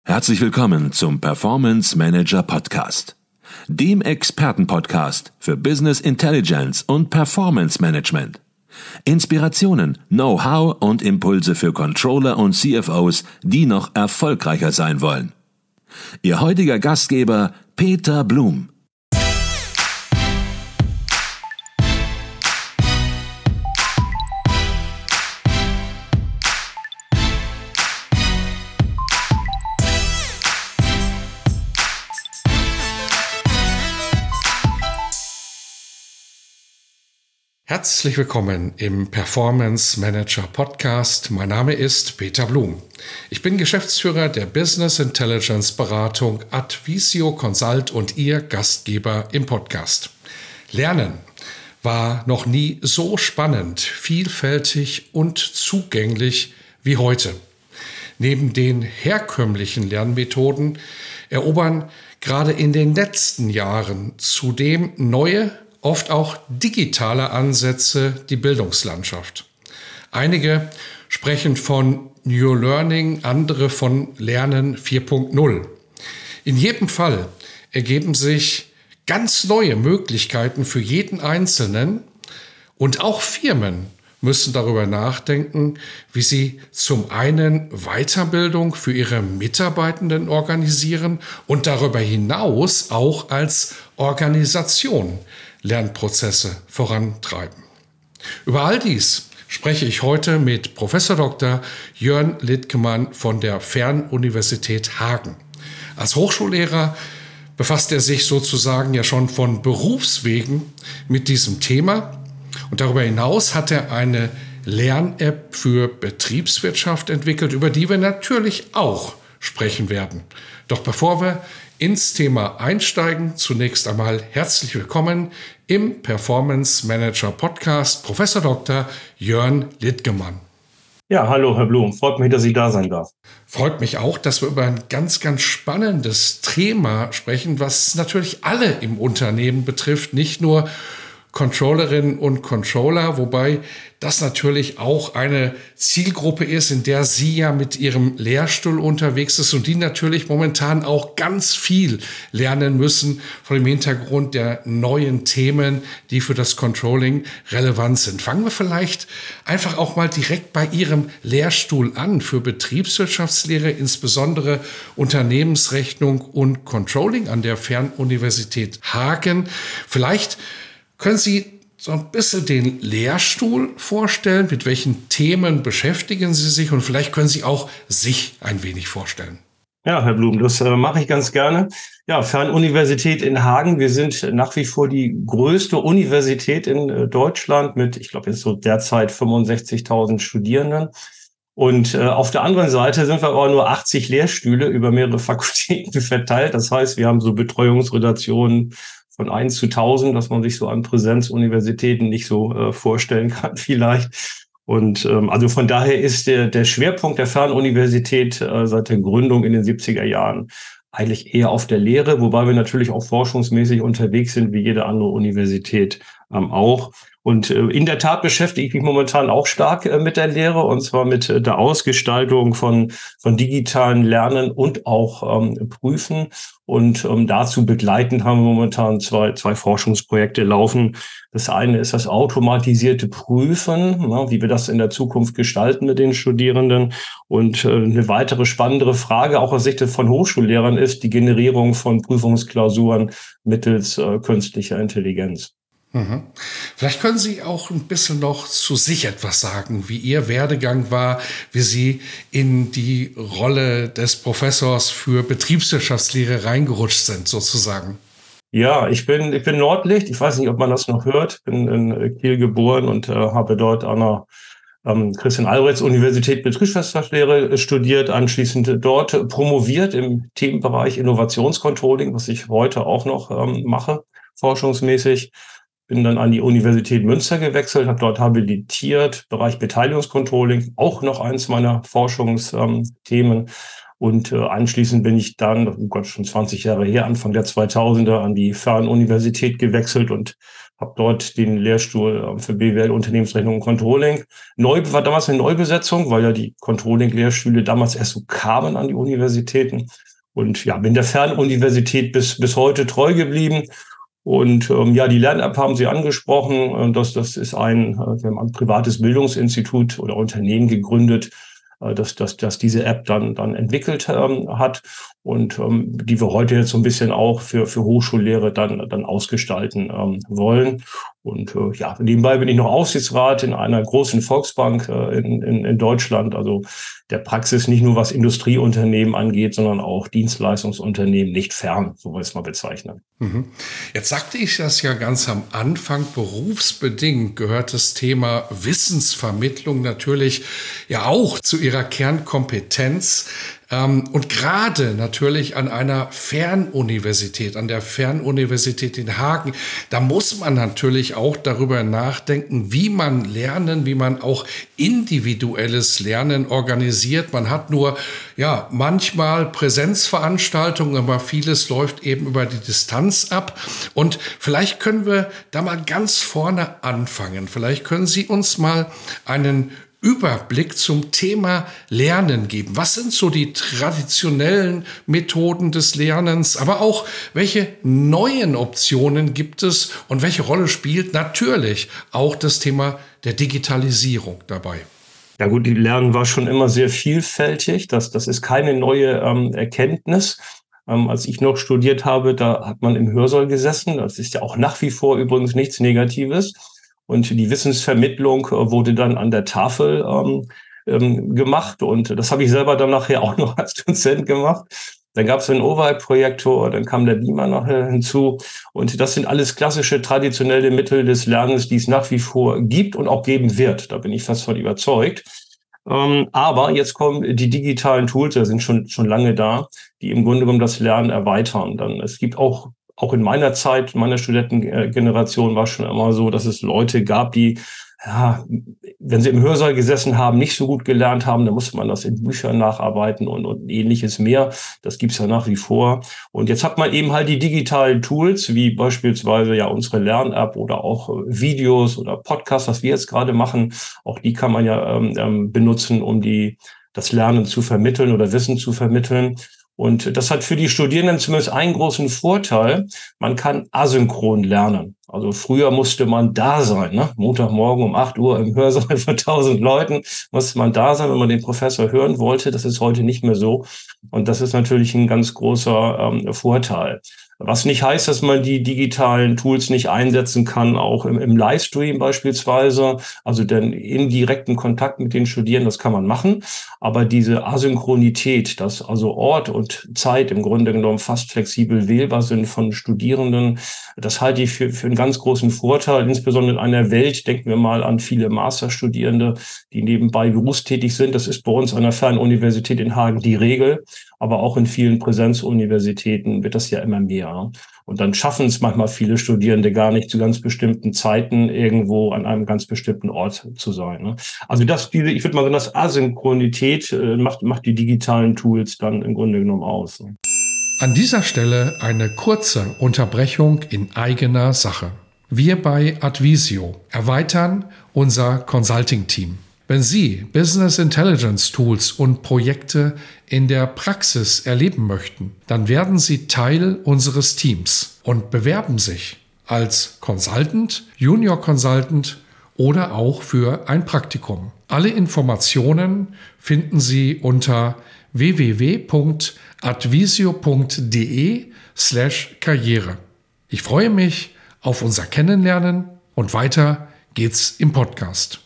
Herzlich willkommen zum Performance Manager Podcast, dem Expertenpodcast für Business Intelligence und Performance Management. Inspirationen, Know-how und Impulse für Controller und CFOs, die noch erfolgreicher sein wollen. Ihr heutiger Gastgeber Peter Blum. Herzlich willkommen im Performance Manager Podcast. Mein Name ist Peter Blum. Ich bin Geschäftsführer der Business Intelligence Beratung Advisio Consult und Ihr Gastgeber im Podcast. Lernen war noch nie so spannend, vielfältig und zugänglich wie heute. Neben den herkömmlichen Lernmethoden erobern gerade in den letzten Jahren zudem neue, oft auch digitale Ansätze die Bildungslandschaft. Einige sprechen von New Learning, andere von Lernen 4.0. In jedem Fall ergeben sich ganz neue Möglichkeiten für jeden Einzelnen und auch Firmen müssen darüber nachdenken, wie sie zum einen Weiterbildung für ihre Mitarbeitenden organisieren und darüber hinaus auch als Organisation Lernprozesse vorantreiben. Über all dies spreche ich heute mit Professor Dr. Jörn Littkemann von der Fernuniversität Hagen. Als Hochschullehrer befasst er sich sozusagen ja schon von Berufswegen mit diesem Thema und darüber hinaus hat er eine Lern-App für Betriebswirtschaft entwickelt, über die wir natürlich auch sprechen werden. Doch bevor wir ins Thema einsteigen, zunächst einmal herzlich willkommen im Performance Manager Podcast, Professor Dr. Jörn Littkemann. Ja, hallo Herr Blum, freut mich, dass ich da sein darf. Freut mich auch, dass wir über ein ganz, ganz spannendes Thema sprechen, was natürlich alle im Unternehmen betrifft, nicht nur Controllerinnen und Controller, wobei das natürlich auch eine Zielgruppe ist, in der Sie ja mit Ihrem Lehrstuhl unterwegs ist und die natürlich momentan auch ganz viel lernen müssen vor dem Hintergrund der neuen Themen, die für das Controlling relevant sind. Fangen wir vielleicht einfach auch mal direkt bei Ihrem Lehrstuhl an für Betriebswirtschaftslehre, insbesondere Unternehmensrechnung und Controlling an der Fernuniversität Hagen. Vielleicht können Sie so ein bisschen den Lehrstuhl vorstellen? Mit welchen Themen beschäftigen Sie sich? Und vielleicht können Sie auch sich ein wenig vorstellen. Ja, Herr Blum, das mache ich ganz gerne. Ja, Fernuniversität in Hagen. Wir sind nach wie vor die größte Universität in Deutschland mit, ich glaube, jetzt so derzeit 65.000 Studierenden. Und auf der anderen Seite sind wir aber nur 80 Lehrstühle über mehrere Fakultäten verteilt. Das heißt, wir haben so Betreuungsrelationen von 1 zu 1000, dass man sich so an Präsenzuniversitäten nicht so vorstellen kann vielleicht. Und also von daher ist der Schwerpunkt der Fernuniversität seit der Gründung in den 70er Jahren eigentlich eher auf der Lehre, wobei wir natürlich auch forschungsmäßig unterwegs sind, wie jede andere Universität auch. Und in der Tat beschäftige ich mich momentan auch stark mit der Lehre, und zwar mit der Ausgestaltung von digitalen Lernen und auch Prüfen. Und dazu begleitend haben wir momentan zwei Forschungsprojekte laufen. Das eine ist das automatisierte Prüfen, wie wir das in der Zukunft gestalten mit den Studierenden. Und eine weitere spannendere Frage, auch aus Sicht von Hochschullehrern, ist die Generierung von Prüfungsklausuren mittels künstlicher Intelligenz. Mhm. Vielleicht können Sie auch ein bisschen noch zu sich etwas sagen, wie Ihr Werdegang war, wie Sie in die Rolle des Professors für Betriebswirtschaftslehre reingerutscht sind, sozusagen. Ja, ich bin Nordlicht. Ich weiß nicht, ob man das noch hört. Bin in Kiel geboren und habe dort an der Christian-Albrechts-Universität Betriebswirtschaftslehre studiert, anschließend dort promoviert im Themenbereich Innovationscontrolling, was ich heute auch noch mache, forschungsmäßig. Bin dann an die Universität Münster gewechselt, habe dort habilitiert, Bereich Beteiligungscontrolling, auch noch eins meiner Forschungsthemen. Und anschließend bin ich dann, oh Gott, schon 20 Jahre her, Anfang der 2000er, an die Fernuniversität gewechselt und habe dort den Lehrstuhl für BWL, Unternehmensrechnung und Controlling. War damals eine Neubesetzung, weil ja die Controlling-Lehrstühle damals erst so kamen an die Universitäten. Und ja, bin der Fernuniversität bis heute treu geblieben. Und die Lern-App haben Sie angesprochen. Das ist wir haben ein privates Bildungsinstitut oder Unternehmen gegründet, dass diese App dann entwickelt hat und die wir heute jetzt so ein bisschen auch für Hochschullehre dann ausgestalten wollen. Und nebenbei bin ich noch Aufsichtsrat in einer großen Volksbank in Deutschland, also der Praxis nicht nur was Industrieunternehmen angeht, sondern auch Dienstleistungsunternehmen nicht fern, so will ich es mal bezeichnen. Jetzt sagte ich das ja ganz am Anfang, berufsbedingt gehört das Thema Wissensvermittlung natürlich ja auch zu Ihrer Kernkompetenz. Und gerade natürlich an einer Fernuniversität, an der Fernuniversität in Hagen, da muss man natürlich auch darüber nachdenken, wie man auch individuelles Lernen organisiert. Man hat nur manchmal Präsenzveranstaltungen, aber vieles läuft eben über die Distanz ab. Und vielleicht können wir da mal ganz vorne anfangen. Vielleicht können Sie uns mal einen Überblick zum Thema Lernen geben. Was sind so die traditionellen Methoden des Lernens, aber auch welche neuen Optionen gibt es und welche Rolle spielt natürlich auch das Thema der Digitalisierung dabei? Ja gut, die Lernen war schon immer sehr vielfältig. Das ist keine neue Erkenntnis. Als ich noch studiert habe, da hat man im Hörsaal gesessen. Das ist ja auch nach wie vor übrigens nichts Negatives. Und die Wissensvermittlung wurde dann an der Tafel gemacht. Und das habe ich selber dann nachher auch noch als Dozent gemacht. Dann gab es einen Overhead-Projektor, dann kam der Beamer nachher hinzu. Und das sind alles klassische, traditionelle Mittel des Lernens, die es nach wie vor gibt und auch geben wird. Da bin ich fast von überzeugt. Aber jetzt kommen die digitalen Tools, die sind schon lange da, die im Grunde genommen das Lernen erweitern. Es gibt auch in meiner Zeit, meiner Studentengeneration war es schon immer so, dass es Leute gab, die, wenn sie im Hörsaal gesessen haben, nicht so gut gelernt haben, dann musste man das in Büchern nacharbeiten und ähnliches mehr. Das gibt's ja nach wie vor. Und jetzt hat man eben halt die digitalen Tools, wie beispielsweise ja unsere Lern-App oder auch Videos oder Podcasts, was wir jetzt gerade machen. Auch die kann man ja benutzen, um das Lernen zu vermitteln oder Wissen zu vermitteln. Und das hat für die Studierenden zumindest einen großen Vorteil. Man kann asynchron lernen. Also früher musste man da sein, ne? Montagmorgen um 8 Uhr im Hörsaal von 1000 Leuten musste man da sein, wenn man den Professor hören wollte. Das ist heute nicht mehr so. Und das ist natürlich ein ganz großer Vorteil. Was nicht heißt, dass man die digitalen Tools nicht einsetzen kann, auch im Livestream beispielsweise, also den indirekten Kontakt mit den Studierenden, das kann man machen. Aber diese Asynchronität, dass also Ort und Zeit im Grunde genommen fast flexibel wählbar sind von Studierenden, das halte ich für einen ganz großen Vorteil, insbesondere in einer Welt, denken wir mal an viele Masterstudierende, die nebenbei berufstätig sind. Das ist bei uns an der Fernuniversität in Hagen die Regel. Aber auch in vielen Präsenzuniversitäten wird das ja immer mehr. Und dann schaffen es manchmal viele Studierende gar nicht, zu ganz bestimmten Zeiten irgendwo an einem ganz bestimmten Ort zu sein. Also ich würde mal sagen, das Asynchronität macht die digitalen Tools dann im Grunde genommen aus. An dieser Stelle eine kurze Unterbrechung in eigener Sache. Wir bei Advisio erweitern unser Consulting-Team. Wenn Sie Business Intelligence Tools und Projekte in der Praxis erleben möchten, dann werden Sie Teil unseres Teams und bewerben sich als Consultant, Junior Consultant oder auch für ein Praktikum. Alle Informationen finden Sie unter www.advisio.de/Karriere. Ich freue mich auf unser Kennenlernen und weiter geht's im Podcast.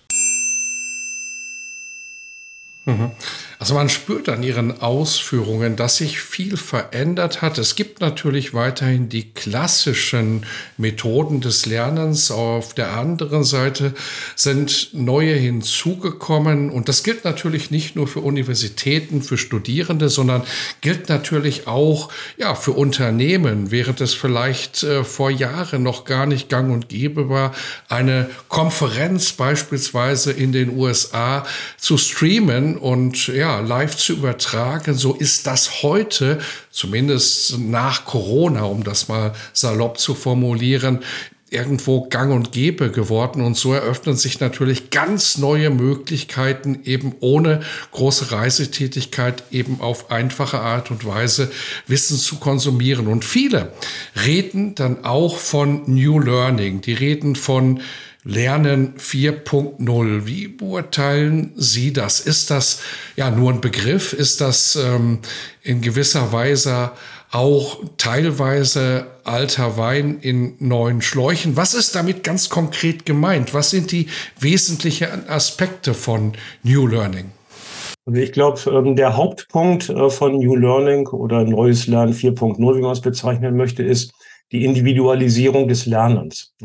Also man spürt an Ihren Ausführungen, dass sich viel verändert hat. Es gibt natürlich weiterhin die klassischen Methoden des Lernens. Auf der anderen Seite sind neue hinzugekommen. Und das gilt natürlich nicht nur für Universitäten, für Studierende, sondern gilt natürlich auch für Unternehmen. Während es vielleicht vor Jahren noch gar nicht gang und gäbe war, eine Konferenz beispielsweise in den USA zu streamen, filmen und ja, live zu übertragen. So ist das heute, zumindest nach Corona, um das mal salopp zu formulieren, irgendwo gang und gäbe geworden. Und so eröffnen sich natürlich ganz neue Möglichkeiten, eben ohne große Reisetätigkeit, eben auf einfache Art und Weise Wissen zu konsumieren. Und viele reden dann auch von New Learning. Die reden von Lernen 4.0. Wie beurteilen Sie das? Ist das ja nur ein Begriff? Ist das in gewisser Weise auch teilweise alter Wein in neuen Schläuchen? Was ist damit ganz konkret gemeint? Was sind die wesentlichen Aspekte von New Learning? Also ich glaube, der Hauptpunkt von New Learning oder neues Lernen 4.0, wie man es bezeichnen möchte, ist die Individualisierung des Lernens.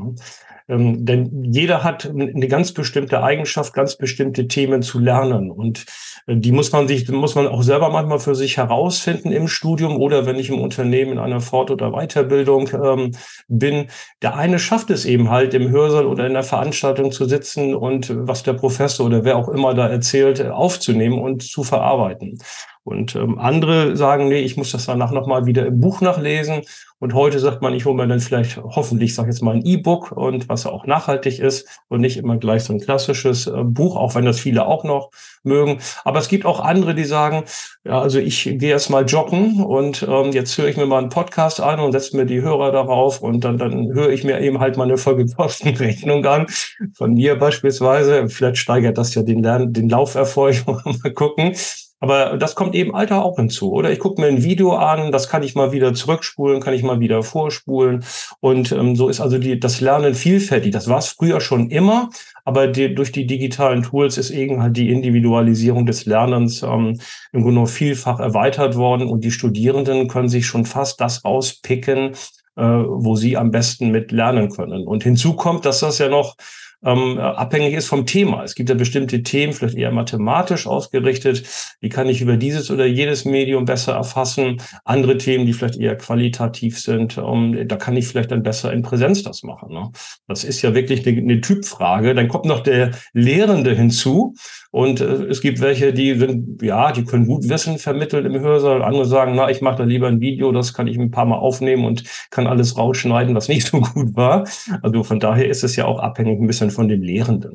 Denn jeder hat eine ganz bestimmte Eigenschaft, ganz bestimmte Themen zu lernen. Und die muss man auch selber manchmal für sich herausfinden im Studium oder wenn ich im Unternehmen in einer Fort- oder Weiterbildung bin. Der eine schafft es eben halt, im Hörsaal oder in der Veranstaltung zu sitzen und was der Professor oder wer auch immer da erzählt, aufzunehmen und zu verarbeiten. Und andere sagen, nee, ich muss das danach nochmal wieder im Buch nachlesen. Und heute sagt man, ich hole mir dann vielleicht hoffentlich, sag ich jetzt mal, ein E-Book und was auch nachhaltig ist und nicht immer gleich so ein klassisches Buch, auch wenn das viele auch noch mögen. Aber es gibt auch andere, die sagen, ja, also ich gehe erst mal joggen und jetzt höre ich mir mal einen Podcast an und setze mir die Hörer darauf und dann höre ich mir eben halt mal eine Folgekostenrechnung an von mir beispielsweise. Vielleicht steigert das ja den Lauferfolg. Mal gucken. Aber das kommt eben Alter auch hinzu, oder? Ich gucke mir ein Video an, das kann ich mal wieder zurückspulen, kann ich mal wieder vorspulen. Und so ist also das Lernen vielfältig. Das war es früher schon immer, aber durch die digitalen Tools ist eben halt die Individualisierung des Lernens im Grunde noch vielfach erweitert worden. Und die Studierenden können sich schon fast das rauspicken, wo sie am besten mit lernen können. Und hinzu kommt, dass das ja noch abhängig ist vom Thema. Es gibt ja bestimmte Themen, vielleicht eher mathematisch ausgerichtet, die kann ich über dieses oder jedes Medium besser erfassen. Andere Themen, die vielleicht eher qualitativ sind, da kann ich vielleicht dann besser in Präsenz das machen. Ne? Das ist ja wirklich eine Typfrage. Dann kommt noch der Lehrende hinzu und es gibt welche, die können gut Wissen vermitteln im Hörsaal. Andere sagen, na, ich mache da lieber ein Video, das kann ich ein paar Mal aufnehmen und kann alles rausschneiden, was nicht so gut war. Also von daher ist es ja auch abhängig ein bisschen von den Lehrenden.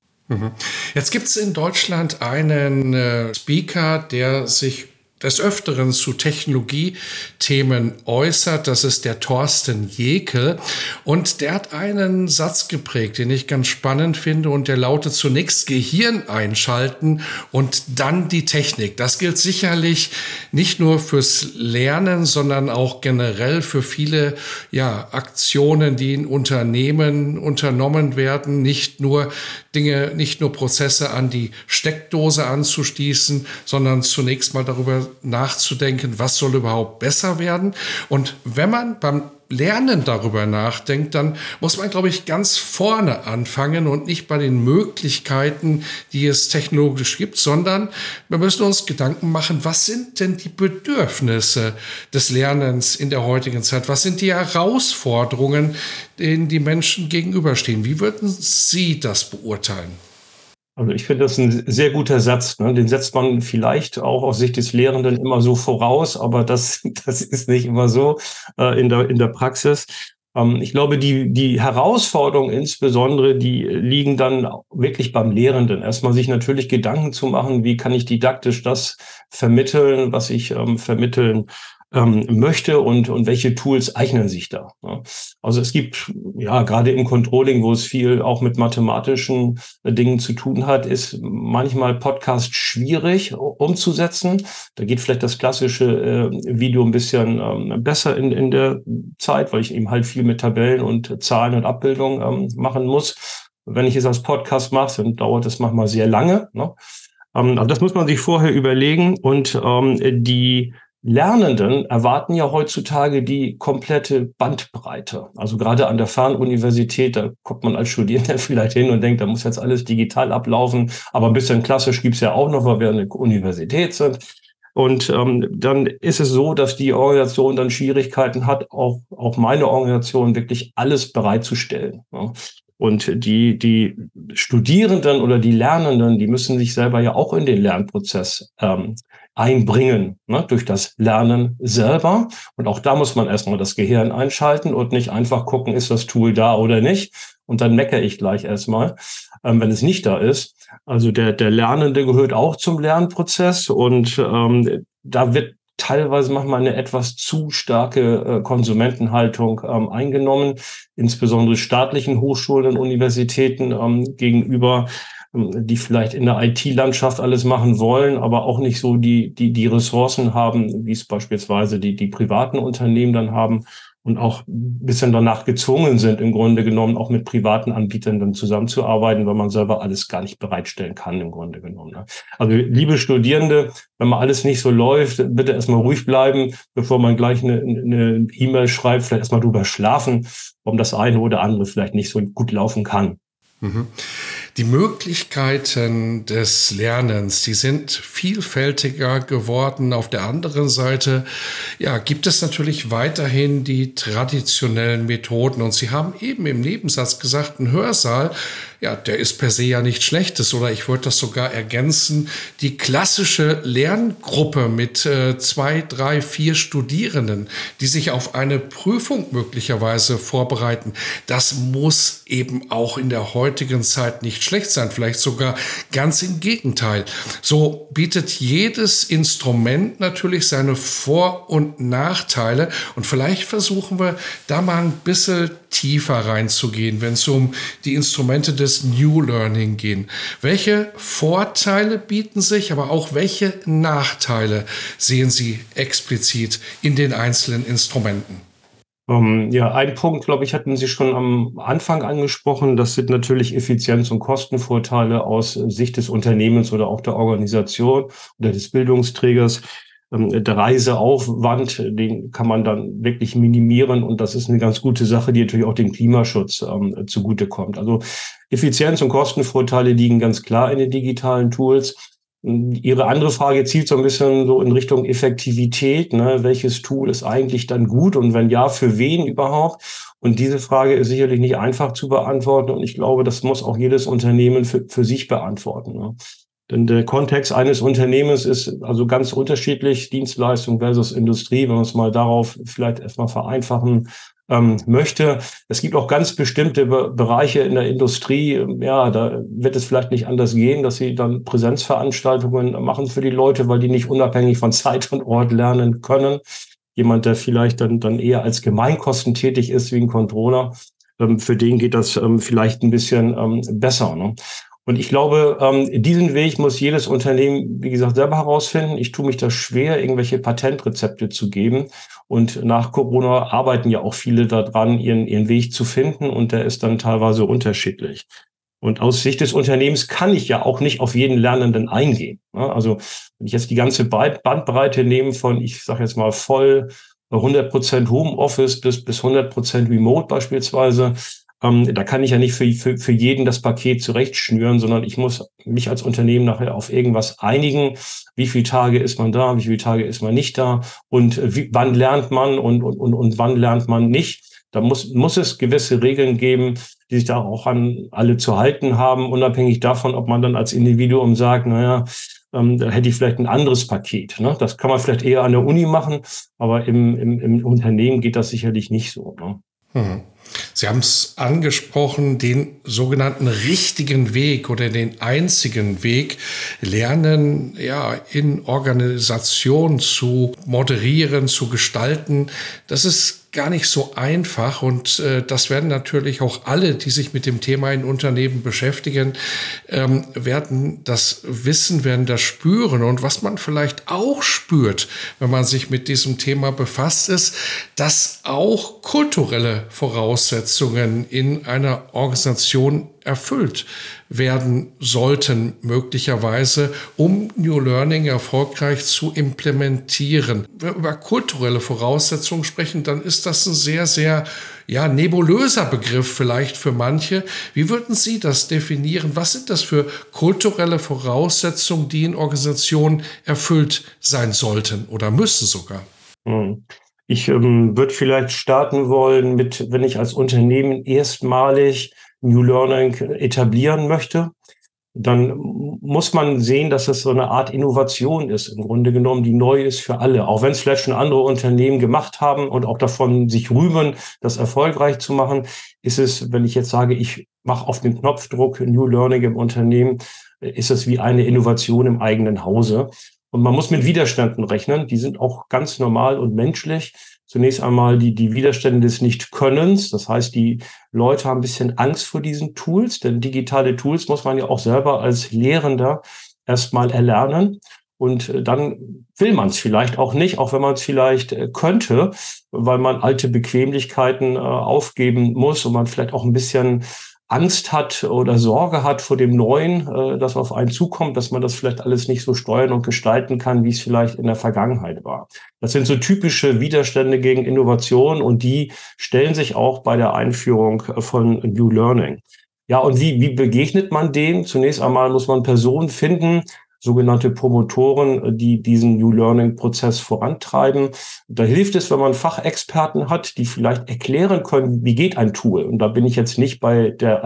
Jetzt gibt es in Deutschland einen Speaker, der sich des Öfteren zu Technologiethemen äußert. Das ist der Thorsten Jekel. Und der hat einen Satz geprägt, den ich ganz spannend finde. Und der lautet zunächst Gehirn einschalten und dann die Technik. Das gilt sicherlich nicht nur fürs Lernen, sondern auch generell für viele Aktionen, die in Unternehmen unternommen werden. Nicht nur Prozesse an die Steckdose anzuschließen, sondern zunächst mal darüber nachzudenken, was soll überhaupt besser werden. Und wenn man beim Lernen darüber nachdenkt, dann muss man, glaube ich, ganz vorne anfangen und nicht bei den Möglichkeiten, die es technologisch gibt, sondern wir müssen uns Gedanken machen, was sind denn die Bedürfnisse des Lernens in der heutigen Zeit? Was sind die Herausforderungen, denen die Menschen gegenüberstehen? Wie würden Sie das beurteilen? Also ich finde das ein sehr guter Satz. Ne? Den setzt man vielleicht auch aus Sicht des Lehrenden immer so voraus, aber das ist nicht immer so in der Praxis. Ich glaube, die Herausforderungen insbesondere, die liegen dann wirklich beim Lehrenden. Erstmal sich natürlich Gedanken zu machen, wie kann ich didaktisch das vermitteln, was ich vermitteln möchte und welche Tools eignen sich da. Ne? Also es gibt, gerade im Controlling, wo es viel auch mit mathematischen Dingen zu tun hat, ist manchmal Podcast schwierig umzusetzen. Da geht vielleicht das klassische Video ein bisschen besser in der Zeit, weil ich eben halt viel mit Tabellen und Zahlen und Abbildungen machen muss. Wenn ich es als Podcast mache, dann dauert es manchmal sehr lange. Ne? Also das muss man sich vorher überlegen und die Lernenden erwarten ja heutzutage die komplette Bandbreite. Also gerade an der Fernuniversität, da kommt man als Studierender vielleicht hin und denkt, da muss jetzt alles digital ablaufen. Aber ein bisschen klassisch gibt's ja auch noch, weil wir eine Universität sind. Und dann ist es so, dass die Organisation dann Schwierigkeiten hat, auch meine Organisation wirklich alles bereitzustellen. Ja. Und die Studierenden oder die Lernenden, die müssen sich selber ja auch in den Lernprozess einbringen, ne, durch das Lernen selber. Und auch da muss man erstmal das Gehirn einschalten und nicht einfach gucken, ist das Tool da oder nicht. Und dann meckere ich gleich erstmal, wenn es nicht da ist. Also der Lernende gehört auch zum Lernprozess und da wird teilweise manchmal eine etwas zu starke Konsumentenhaltung eingenommen, insbesondere staatlichen Hochschulen und Universitäten gegenüber, die vielleicht in der IT-Landschaft alles machen wollen, aber auch nicht so die Ressourcen haben, wie es beispielsweise die privaten Unternehmen dann haben und auch ein bisschen danach gezwungen sind, im Grunde genommen auch mit privaten Anbietern dann zusammenzuarbeiten, weil man selber alles gar nicht bereitstellen kann, im Grunde genommen. Ne? Also liebe Studierende, wenn mal alles nicht so läuft, bitte erstmal ruhig bleiben, bevor man gleich eine E-Mail schreibt, vielleicht erstmal drüber schlafen, warum das eine oder andere vielleicht nicht so gut laufen kann. Mhm. Die Möglichkeiten des Lernens, die sind vielfältiger geworden. Auf der anderen Seite, ja, gibt es natürlich weiterhin die traditionellen Methoden. Und Sie haben eben im Nebensatz gesagt, ein Hörsaal, ja, der ist per se ja nichts Schlechtes. Oder ich würde das sogar ergänzen, die klassische Lerngruppe mit 2, 3, 4 Studierenden, die sich auf eine Prüfung möglicherweise vorbereiten, das muss eben auch in der heutigen Zeit nicht schlecht sein, vielleicht sogar ganz im Gegenteil. So bietet jedes Instrument natürlich seine Vor- und Nachteile und vielleicht versuchen wir da mal ein bisschen tiefer reinzugehen, wenn es um die Instrumente des New Learning gehen. Welche Vorteile bieten sich, aber auch welche Nachteile sehen Sie explizit in den einzelnen Instrumenten? Ja, ein Punkt, glaube ich, hatten Sie schon am Anfang angesprochen. Das sind natürlich Effizienz- und Kostenvorteile aus Sicht des Unternehmens oder auch der Organisation oder des Bildungsträgers. Der Reiseaufwand, den kann man dann wirklich minimieren und das ist eine ganz gute Sache, die natürlich auch dem Klimaschutz zugutekommt. Also Effizienz- und Kostenvorteile liegen ganz klar in den digitalen Tools. Ihre andere Frage zielt so ein bisschen so in Richtung Effektivität, ne? Welches Tool ist eigentlich dann gut und wenn ja, für wen überhaupt? Und diese Frage ist sicherlich nicht einfach zu beantworten und ich glaube, das muss auch jedes Unternehmen für sich beantworten, ne? Denn der Kontext eines Unternehmens ist also ganz unterschiedlich, Dienstleistung versus Industrie, wenn man es mal darauf vielleicht erstmal vereinfachen möchte. Es gibt auch ganz bestimmte Bereiche in der Industrie, ja, da wird es vielleicht nicht anders gehen, dass sie dann Präsenzveranstaltungen machen für die Leute, weil die nicht unabhängig von Zeit und Ort lernen können. Jemand, der vielleicht dann eher als Gemeinkosten tätig ist, wie ein Controller, für den geht das vielleicht ein bisschen besser, ne? Und ich glaube, diesen Weg muss jedes Unternehmen, wie gesagt, selber herausfinden. Ich tue mich da schwer, irgendwelche Patentrezepte zu geben. Und nach Corona arbeiten ja auch viele daran, ihren Weg zu finden. Und der ist dann teilweise unterschiedlich. Und aus Sicht des Unternehmens kann ich ja auch nicht auf jeden Lernenden eingehen. Also wenn ich jetzt die ganze Bandbreite nehme von, ich sage jetzt mal voll 100% Homeoffice bis 100% Remote beispielsweise, da kann ich ja nicht für jeden das Paket zurechtschnüren, sondern ich muss mich als Unternehmen nachher auf irgendwas einigen. Wie viele Tage ist man da? Wie viele Tage ist man nicht da? Und wann lernt man und wann lernt man nicht? Da muss es gewisse Regeln geben, die sich da auch an alle zu halten haben, unabhängig davon, ob man dann als Individuum sagt, naja, da hätte ich vielleicht ein anderes Paket. Ne? Das kann man vielleicht eher an der Uni machen, aber im Unternehmen geht das sicherlich nicht so. Ne? Sie haben es angesprochen, den sogenannten richtigen Weg oder den einzigen Weg, Lernen ja in Organisation zu moderieren, zu gestalten. Das ist gar nicht so einfach und das werden natürlich auch alle, die sich mit dem Thema in Unternehmen beschäftigen, werden das wissen, werden das spüren. Und was man vielleicht auch spürt, wenn man sich mit diesem Thema befasst, ist, dass auch kulturelle Voraussetzungen in einer Organisation erfüllt werden sollten, möglicherweise, um New Learning erfolgreich zu implementieren. Wenn wir über kulturelle Voraussetzungen sprechen, dann ist das ein sehr, sehr nebulöser Begriff vielleicht für manche. Wie würden Sie das definieren? Was sind das für kulturelle Voraussetzungen, die in Organisationen erfüllt sein sollten oder müssen sogar? Ich würde vielleicht starten wollen mit, wenn ich als Unternehmen erstmalig New Learning etablieren möchte, dann muss man sehen, dass es so eine Art Innovation ist, im Grunde genommen, die neu ist für alle. Auch wenn es vielleicht schon andere Unternehmen gemacht haben und auch davon sich rühmen, das erfolgreich zu machen, ist es, wenn ich jetzt sage, ich mache auf den Knopfdruck New Learning im Unternehmen, ist es wie eine Innovation im eigenen Hause. Und man muss mit Widerständen rechnen, die sind auch ganz normal und menschlich. Zunächst einmal die Widerstände des Nicht-Könnens. Das heißt, die Leute haben ein bisschen Angst vor diesen Tools, denn digitale Tools muss man ja auch selber als Lehrender erstmal erlernen. Und dann will man es vielleicht auch nicht, auch wenn man es vielleicht könnte, weil man alte Bequemlichkeiten aufgeben muss und man vielleicht auch ein bisschen Angst hat oder Sorge hat vor dem Neuen, das auf einen zukommt, dass man das vielleicht alles nicht so steuern und gestalten kann, wie es vielleicht in der Vergangenheit war. Das sind so typische Widerstände gegen Innovation und die stellen sich auch bei der Einführung von New Learning. Ja, und wie begegnet man dem? Zunächst einmal muss man Personen finden, sogenannte Promotoren, die diesen New Learning-Prozess vorantreiben. Da hilft es, wenn man Fachexperten hat, die vielleicht erklären können, wie geht ein Tool. Und da bin ich jetzt nicht bei dem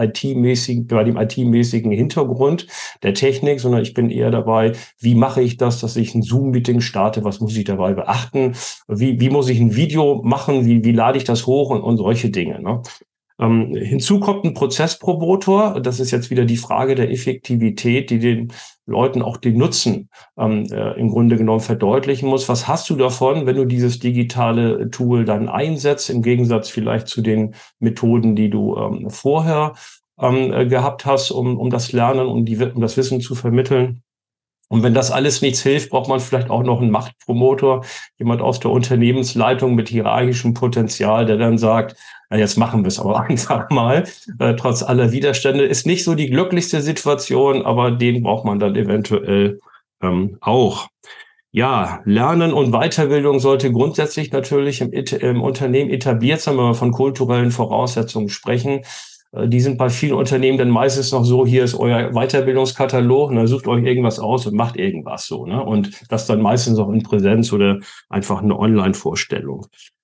IT-mäßigen Hintergrund der Technik, sondern ich bin eher dabei, wie mache ich das, dass ich ein Zoom-Meeting starte, was muss ich dabei beachten, wie muss ich ein Video machen, wie lade ich das hoch und solche Dinge, ne? Hinzu kommt ein Prozesspromotor. Das ist jetzt wieder die Frage der Effektivität, die den Leuten auch den Nutzen im Grunde genommen verdeutlichen muss. Was hast du davon, wenn du dieses digitale Tool dann einsetzt, im Gegensatz vielleicht zu den Methoden, die du vorher gehabt hast, um das Lernen, um das Wissen zu vermitteln? Und wenn das alles nichts hilft, braucht man vielleicht auch noch einen Machtpromotor, jemand aus der Unternehmensleitung mit hierarchischem Potenzial, der dann sagt, na, jetzt machen wir es aber einfach mal, trotz aller Widerstände. Ist nicht so die glücklichste Situation, aber den braucht man dann eventuell auch. Ja, Lernen und Weiterbildung sollte grundsätzlich natürlich im Unternehmen etabliert sein, wenn wir von kulturellen Voraussetzungen sprechen. Die sind bei vielen Unternehmen dann meistens noch so, hier ist euer Weiterbildungskatalog und dann sucht euch irgendwas aus und macht irgendwas so, ne? Und das dann meistens auch in Präsenz oder einfach eine Online-Vorstellung.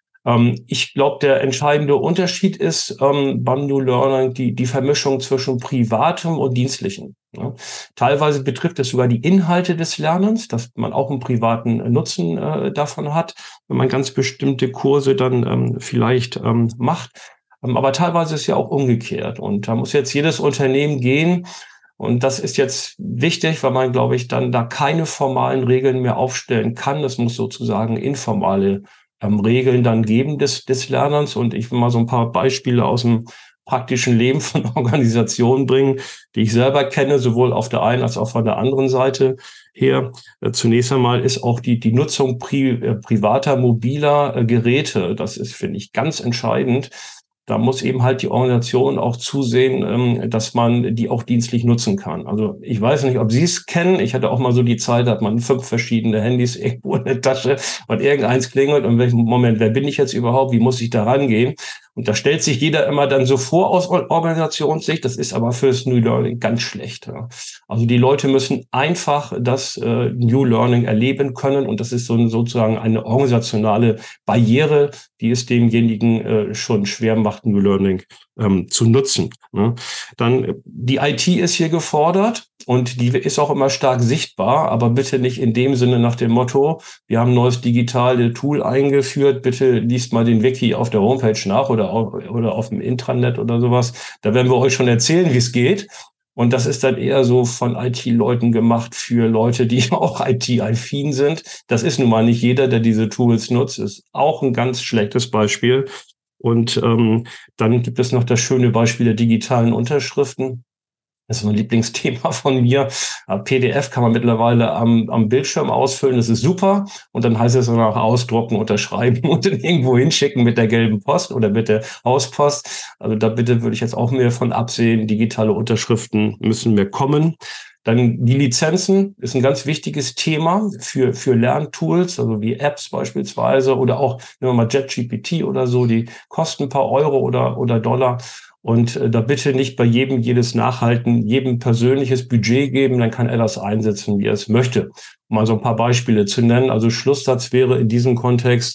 Ich glaube, der entscheidende Unterschied ist beim New Learning die Vermischung zwischen Privatem und Dienstlichem. Ne? Teilweise betrifft es sogar die Inhalte des Lernens, dass man auch einen privaten Nutzen davon hat, wenn man ganz bestimmte Kurse dann vielleicht macht. Aber teilweise ist es ja auch umgekehrt. Und da muss jetzt jedes Unternehmen gehen. Und das ist jetzt wichtig, weil man, glaube ich, dann da keine formalen Regeln mehr aufstellen kann. Es muss sozusagen informale Regeln dann geben des Lernens. Und ich will mal so ein paar Beispiele aus dem praktischen Leben von Organisationen bringen, die ich selber kenne, sowohl auf der einen als auch von der anderen Seite her. Zunächst einmal ist auch die Nutzung privater, mobiler Geräte. Das ist, finde ich, ganz entscheidend. Da muss eben halt die Organisation auch zusehen, dass man die auch dienstlich nutzen kann. Also ich weiß nicht, ob Sie es kennen. Ich hatte auch mal so die Zeit, da hat man 5 verschiedene Handys irgendwo in der Tasche und irgendeins klingelt. Und in welchem Moment, wer bin ich jetzt überhaupt? Wie muss ich da rangehen? Und da stellt sich jeder immer dann so vor aus Organisationssicht. Das ist aber fürs New Learning ganz schlecht. Ja. Also die Leute müssen einfach das New Learning erleben können. Und das ist sozusagen eine organisationale Barriere, die es demjenigen schon schwer macht, New Learning zu nutzen. Ne? Dann die IT ist hier gefordert und die ist auch immer stark sichtbar, aber bitte nicht in dem Sinne nach dem Motto, wir haben ein neues digitales Tool eingeführt, bitte liest mal den Wiki auf der Homepage nach oder auf dem Intranet oder sowas. Da werden wir euch schon erzählen, wie es geht. Und das ist dann eher so von IT-Leuten gemacht für Leute, die auch IT-affin sind. Das ist nun mal nicht jeder, der diese Tools nutzt. Ist auch ein ganz schlechtes Beispiel. Und dann gibt es noch das schöne Beispiel der digitalen Unterschriften. Das ist ein Lieblingsthema von mir. PDF kann man mittlerweile am Bildschirm ausfüllen. Das ist super. Und dann heißt es dann auch ausdrucken, unterschreiben und dann irgendwo hinschicken mit der gelben Post oder mit der Hauspost. Also da bitte würde ich jetzt auch mehr von absehen. Digitale Unterschriften müssen mehr kommen. Dann die Lizenzen ist ein ganz wichtiges Thema für Lerntools, also wie Apps beispielsweise oder auch, nehmen wir mal ChatGPT oder so, die kosten ein paar Euro oder Dollar. Und da bitte nicht bei jedem jedes nachhalten, jedem persönliches Budget geben, dann kann er das einsetzen, wie er es möchte. Um mal so ein paar Beispiele zu nennen. Also Schlusssatz wäre in diesem Kontext,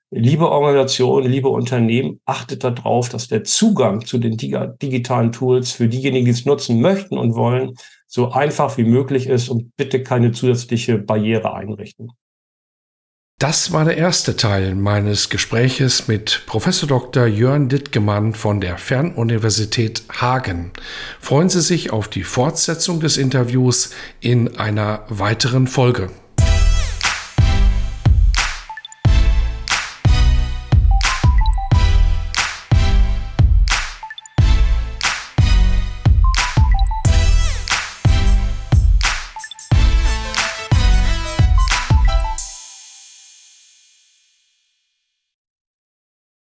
liebe Organisationen, liebe Unternehmen, achtet darauf, dass der Zugang zu den digitalen Tools für diejenigen, die es nutzen möchten und wollen, so einfach wie möglich ist und bitte keine zusätzliche Barriere einrichten. Das war der erste Teil meines Gespräches mit Professor Dr. Jörn Dittgemann von der Fernuniversität Hagen. Freuen Sie sich auf die Fortsetzung des Interviews in einer weiteren Folge.